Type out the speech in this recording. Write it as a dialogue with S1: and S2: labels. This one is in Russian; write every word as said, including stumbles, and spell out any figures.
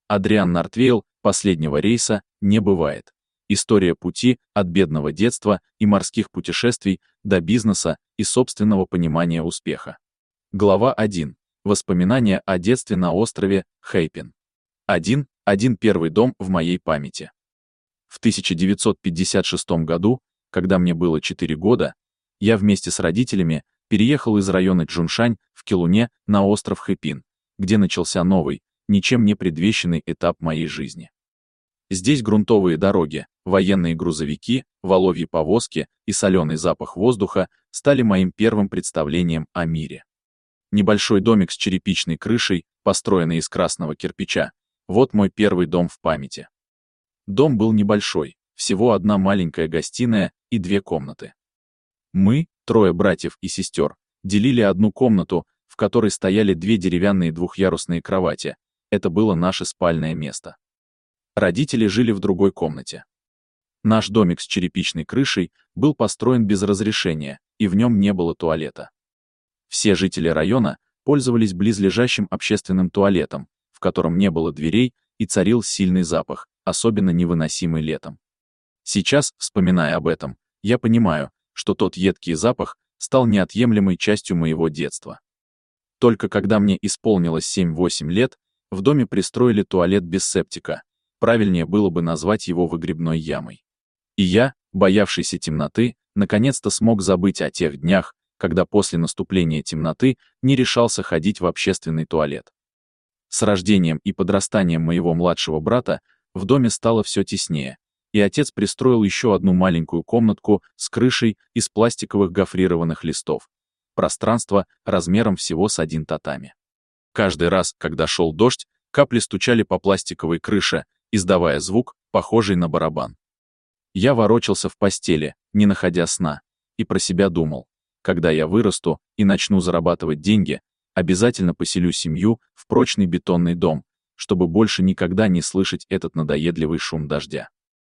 S1: Адриан Нортвейл, последнего рейса не бывает. История пути от бедного детства и морских путешествий до бизнеса и собственного понимания успеха. Глава один. Воспоминания о детстве на острове Хэйпин. один. Один первый дом в моей памяти. В тысяча девятьсот пятьдесят шестом году, когда мне было четыре года, я вместе с родителями переехал из района Чжуншань в Келуне на остров Хэйпин, где начался новый, ничем не предвещенный этап моей жизни. Здесь грунтовые дороги, военные грузовики, воловьи повозки и соленый запах воздуха стали моим первым представлением о мире. Небольшой домик с черепичной крышей, построенный из красного кирпича, вот мой первый дом в памяти. Дом был небольшой, всего одна маленькая гостиная и две комнаты. Мы, трое братьев и сестер, делили одну комнату, в которой стояли две деревянные двухъярусные кровати. Это было наше спальное место. Родители жили в другой комнате. Наш домик с черепичной крышей был построен без разрешения, и в нем не было туалета. Все жители района пользовались близлежащим общественным туалетом, в котором не было дверей и царил сильный запах, особенно невыносимый летом. Сейчас, вспоминая об этом, я понимаю, что тот едкий запах стал неотъемлемой частью моего детства. Только когда мне исполнилось семь-восемь лет, в доме пристроили туалет без септика, правильнее было бы назвать его выгребной ямой. И я, боявшийся темноты, наконец-то смог забыть о тех днях, когда после наступления темноты не решался ходить в общественный туалет. С рождением и подрастанием моего младшего брата в доме стало все теснее, и отец пристроил еще одну маленькую комнатку с крышей из пластиковых гофрированных листов. Пространство размером всего с один татами. Каждый раз, когда шел дождь, капли стучали по пластиковой крыше, издавая звук, похожий на барабан. Я ворочался в постели, не находя сна, и про себя думал: когда я вырасту и начну зарабатывать деньги, обязательно поселю семью в прочный бетонный дом, чтобы больше никогда не слышать этот надоедливый шум дождя.